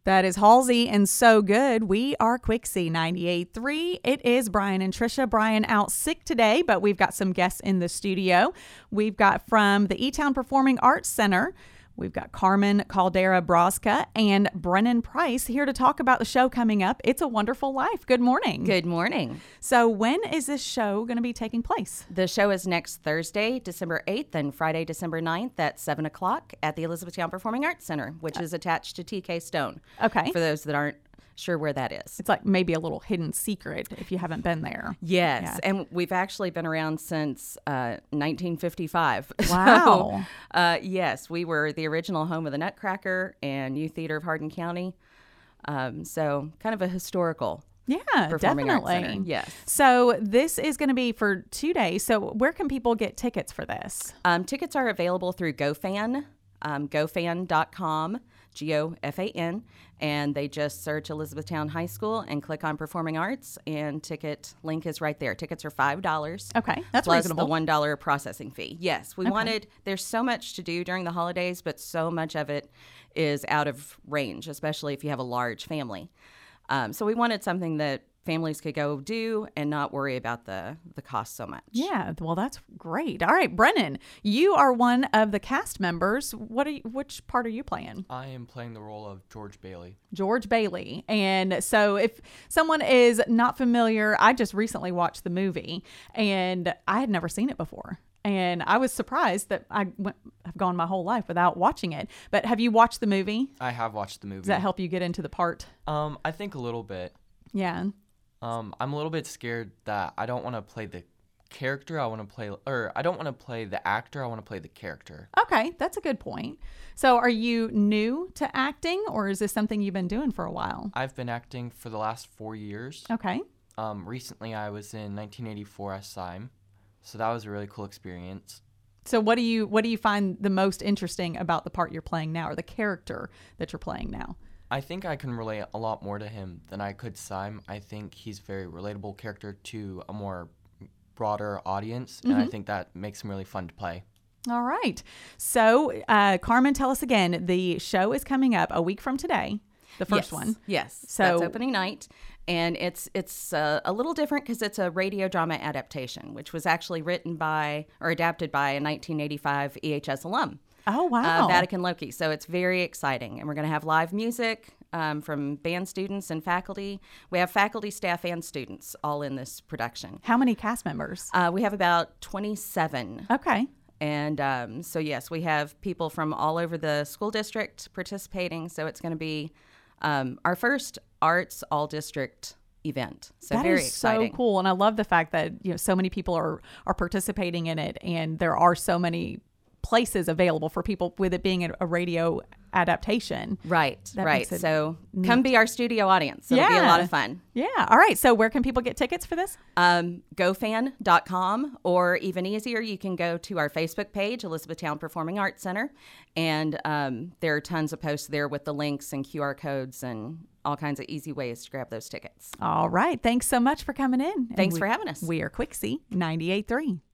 That is Halsey and So Good. We are Quixie 98.3. It is Brian and Trisha. Brian out sick today, but we've got some guests in the studio. We've got from the E-Town Performing Arts Center, we've got Carmen Caldera Brosca and Brennan Price here to talk about the show coming up. It's a Wonderful Life. Good morning. Good morning. So when is this show going to be taking place? The show is next Thursday, December 8th, and Friday, December 9th at 7 o'clock at the Elizabethtown Performing Arts Center, which is attached to TK Stone. Okay. For those that aren't sure where that is. It's like maybe a little hidden secret if you haven't been there. Yes, Yeah. and we've actually been around since 1955. Wow. So, yes, we were the original home of the Nutcracker and Youth Theater of Hardin County. So kind of a historical Yeah, performing definitely. arts center. Yes. So this is going to be for 2 days. So where can people get tickets for this? Tickets are available through GoFan, gofan.com, GOFAN, and they just search Elizabethtown High School and click on Performing Arts, and ticket link is right there. Tickets are $5. Okay, that's plus reasonable. the $1 processing fee. Yes, we wanted, there's so much to do during the holidays, but so much of it is out of range, especially if you have a large family. So we wanted something that families could go do and not worry about the cost so much. Yeah, well, that's great. All right, Brennan, you are one of the cast members. Which part are you playing? I am playing the role of George Bailey. George Bailey. And so if someone is not familiar, I just recently watched the movie and I had never seen it before. And I was surprised that I've gone my whole life without watching it. But have you watched the movie? I have watched the movie. Does that help you get into the part? I think a little bit. Yeah. I'm a little bit scared that I don't want to play the character. I don't want to play the actor. I want to play the character. Okay, that's a good point. So are you new to acting, or is this something you've been doing for a while? I've been acting for the last 4 years. Okay. Recently, I was in 1984 as Syme, so that was a really cool experience. So what do you find the most interesting about the part you're playing now, or the character that you're playing now? I think I can relate a lot more to him than I could Syme. I think he's a very relatable character to a more broader audience, and I think that makes him really fun to play. All right. So, Carmen, tell us again, the show is coming up a week from today, the first one. Yes, So- that's opening night. And it's a little different because it's a radio drama adaptation, which was actually written by or adapted by a 1985 EHS alum. Oh, wow. Vatican Loki. So it's very exciting. And we're going to have live music from band students and faculty. We have faculty, staff, and students all in this production. How many cast members? We have about 27. Okay. And so, yes, we have people from all over the school district participating. So it's going to be our first arts all-district event. So That very is exciting. so cool. And I love the fact that, so many people are participating in it, and there are so many places available for people with it being a radio adaptation. Right, That right. makes it So come be our studio audience. It'll be a lot of fun. Yeah. All right. So where can people get tickets for this? GoFan.com, or even easier, you can go to our Facebook page, Elizabethtown Performing Arts Center, and there are tons of posts there with the links and QR codes and all kinds of easy ways to grab those tickets. All right. Thanks so much for coming in. And Thanks for having us. We are Quixie 98.3.